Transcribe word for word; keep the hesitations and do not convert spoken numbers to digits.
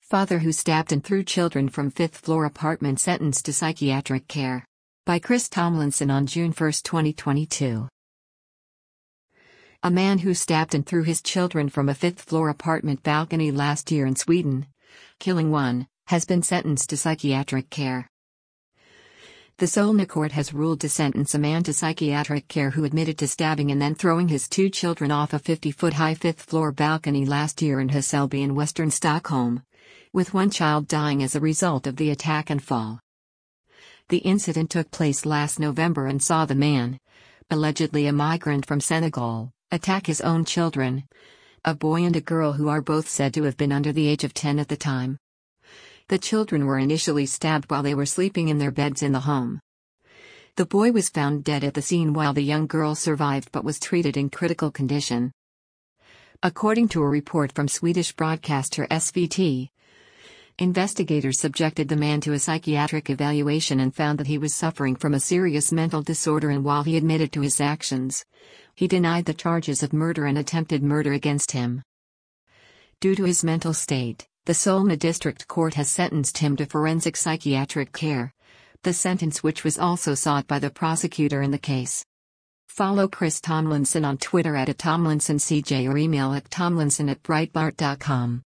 Father who stabbed and threw children from fifth floor apartment sentenced to psychiatric care. By Chris Tomlinson on June first, twenty twenty-two. A man who stabbed and threw his children from a fifth floor apartment balcony last year in Sweden, killing one, has been sentenced to psychiatric care. The Solna court has ruled to sentence a man to psychiatric care who admitted to stabbing and then throwing his two children off a fifty-foot-high fifth-floor balcony last year in Hässelby in western Stockholm, with one child dying as a result of the attack and fall. The incident took place last November and saw the man, allegedly a migrant from Senegal, attack his own children, a boy and a girl who are both said to have been under the age of ten at the time. The children were initially stabbed while they were sleeping in their beds in the home. The boy was found dead at the scene while the young girl survived but was treated in critical condition. According to a report from Swedish broadcaster S V T, investigators subjected the man to a psychiatric evaluation and found that he was suffering from a serious mental disorder, and while he admitted to his actions, he denied the charges of murder and attempted murder against him. Due to his mental state, the Solna District Court has sentenced him to forensic psychiatric care, the sentence which was also sought by the prosecutor in the case. Follow Chris Tomlinson on Twitter at, at TomlinsonCJ or email at tomlinson at breitbart dot com.